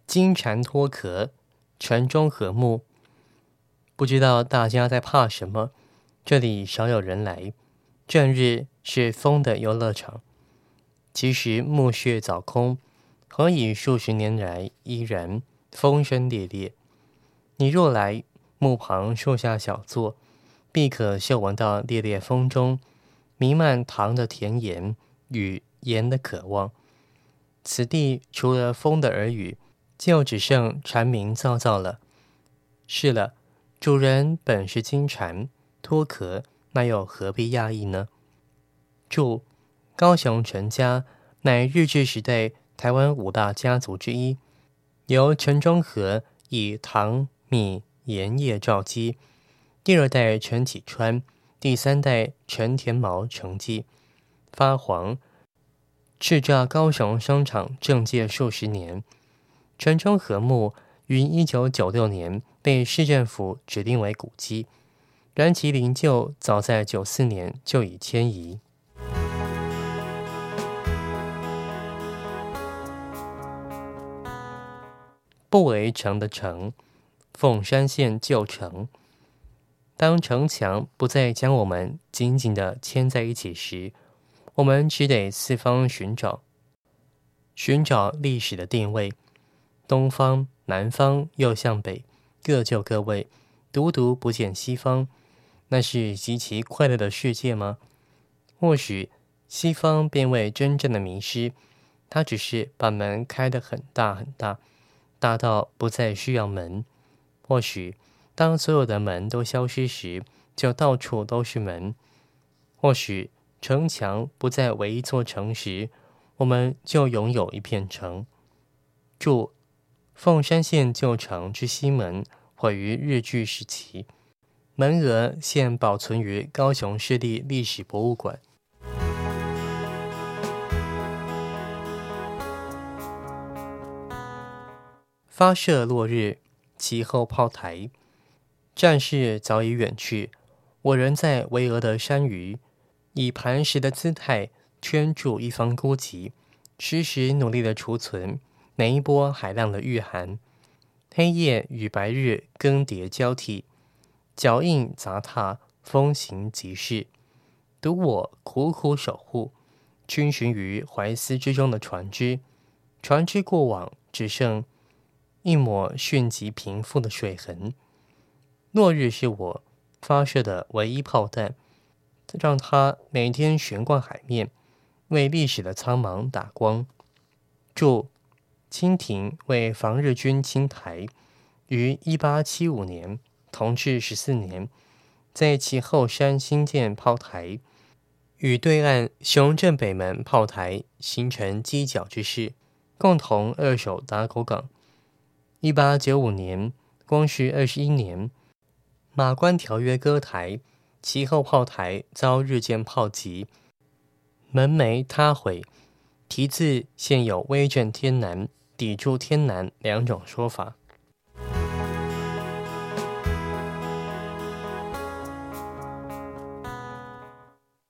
金蝉脱壳，城中和睦。不知道大家在怕什么，这里少有人来。正日是风的游乐场，其实墓穴早空，何以数十年来依然风声烈烈？你若来，墓旁树下小坐，必可嗅闻到烈烈风中弥漫糖的甜言与盐的渴望。此地除了风的耳语，就只剩蝉鸣噪噪了。是了，主人本是金蝉，脱壳，那又何必讶异呢？注：高雄陈家乃日治时代台湾5大家族之一，由陈中和以糖、米、盐业召基，第2代陈启川，第3代陈田毛承继，发黄，叱咤高雄商场政界数十年。城中和墓于1996年被市政府指定为古迹，然其灵柩早在94年就已迁移。不围城的城，凤山县旧城。当城墙不再将我们紧紧地牵在一起时，我们只得四方寻找历史的定位。东方、南方、右向北，各就各位，独独不见西方。那是极其快乐的世界吗？或许西方便为真正的迷失，它只是把门开得很大很大，大到不再需要门。或许当所有的门都消失时，就到处都是门。或许城墙不再为一座城时，我们就拥有一片城。注：凤山县旧城之西门毁于日据时期，门额现保存于高雄市立历史博物馆。发射落日，其后炮台。战事早已远去，我仍在巍峨的山隅，以磐石的姿态圈住一方孤寂，时时努力地储存每一波海浪的御寒。黑夜与白日更迭交替，脚印杂沓，风行急事，独我苦苦守护，逡巡于怀思之中的船只过往，只剩一抹迅疾平复的水痕。落日是我发射的唯一炮弹，让它每天悬挂海面，为历史的苍茫打光。注：清廷为防日军侵台，于1875年同治14年，在其后山新建炮台，与对岸雄镇北门炮台形成犄角之势，共同扼守打狗港。1895年，光绪21年，马关条约割台，其后炮台遭日舰炮击，门楣塌毁。题字现有威震天南、抵住天南2种说法。